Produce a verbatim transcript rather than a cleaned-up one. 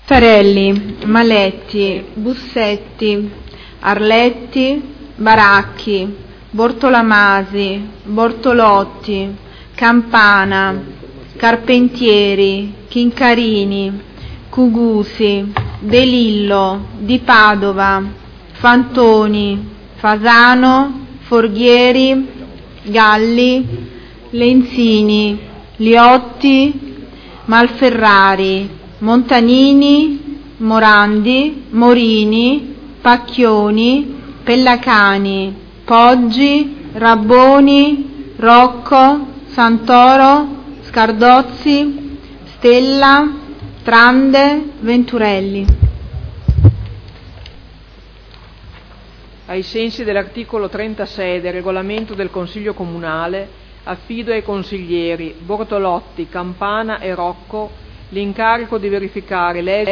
Farelli, Maletti, Bussetti, Arletti, Baracchi, Bortolamasi, Bortolotti, Campana, Carpentieri, Chincarini, Cugusi, De Lillo, Di Padova, Fantoni, Fasano, Forghieri, Galli, Lenzini, Liotti, Malferrari, Montanini, Morandi, Morini, Pacchioni, Pellacani, Poggi, Rabboni, Rocco, Santoro, Scardozzi, Stella, Trande, Venturelli. Ai sensi dell'articolo trentasei del regolamento del Consiglio Comunale, affido ai consiglieri Bortolotti, Campana e Rocco l'incarico di verificare l'esito